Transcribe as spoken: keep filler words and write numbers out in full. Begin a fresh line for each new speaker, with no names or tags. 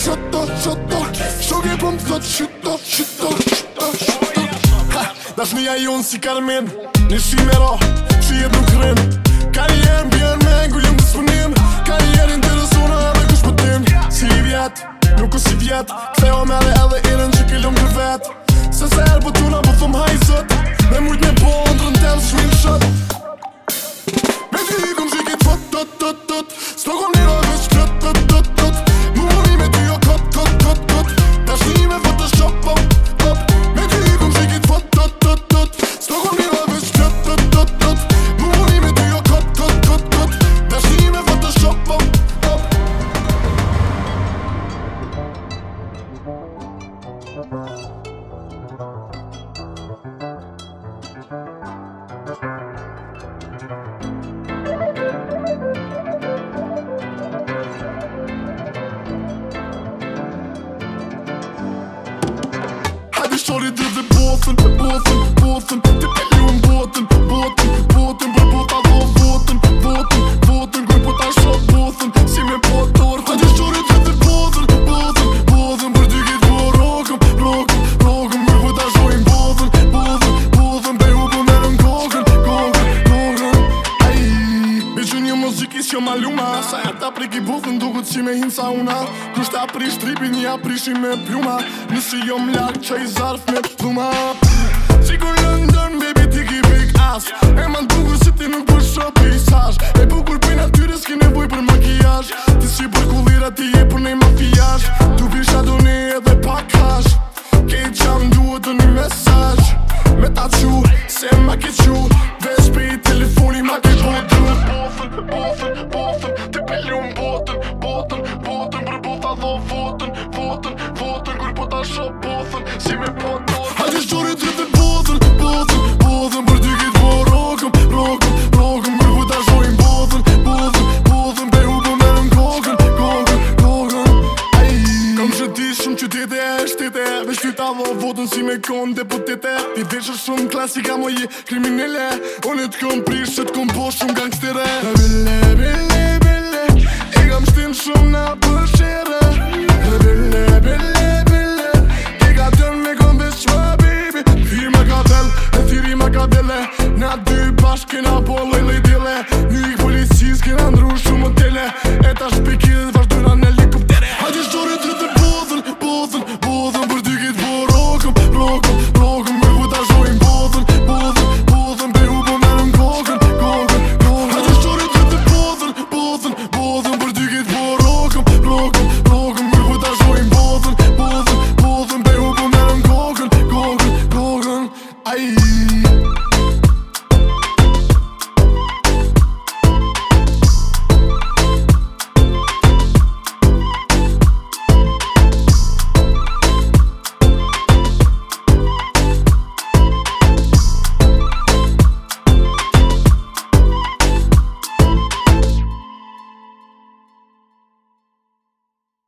shotto, shotto Shoge po m'thot shyto, shyto, shyto, shyto Dashnia jon si Carmen Një shi me ra, shi jet nuk rrim Karrierën bjen me ngullim disponim Karrierën interesona edhe kush po tim Si i vjet, nuk u si vjet Ktheo me edhe edhe irën që kellum kër vet Se se her po tuna po thom hajzët Me mujt me po ndrën tem s'win shot Me ty i kom shikit fot, tot, tot, tot S'to kom një rogës krët, tot, tot, tot Mu mëni me ty jo kot, kot, kot, kot Dashni me Photoshop, pop, pop Me ty i kom shikit fot, tot, tot, tot S'to kom një rogës krët, tot, tot, tot Mu mëni me ty jo kot, kot, kot, kot Dashni me Photoshop, pop, pop Hajde shori dhe dhe botën, botën, botën Ti pellu në botën, botën, botën Për bota dho botën, botën, botën Kuj po ta shot botën, si me po tortën Hajde shori dhe dhe botën, botën, botën Për dy kitë po rogëm, rogëm, rogëm Kuj po ta shojnë botën, botën, botën Pe u po merën kokën, kokën, kokën Aj, beqë një muzikis jo maluma Sa e ta priki botën duket si me hinë sauna Kusht ta prish tripin një aprishi me pluma Nësi jo m'lak që i zarf me pluma Sigur London, baby ti ki big ass E man bukur si ti nuk për shop pejsazh E bukur për natyre s'ki nevoj për makijazh Ti si për kullira ti je për nej mafijazh Tu visha do ne edhe pak hash Kejt qam duhet të një mesazh Me ta qu, se ma ke qu Vesh pe i telefoni ma ke botu Botën, botën, botën Ti pellu në botën, botën, botën Për bota dho votën, votën, votën Kur po ta shop botën, si me po tortën Hajde shqori të të botën, botën, botën Për dy kitë po rogëm, rogëm, rogëm Kur po ta shojnë botën, botën, botën Pe u po merën kokën, kokën, kokën Aj, kam që ti shumë qytete e shtete Vesh ty ta dho votën si me kon deputete Ti veshë shumë klasika mo je kriminele Unë t'kom prish që t'kom po shumë gangstere Bille, bille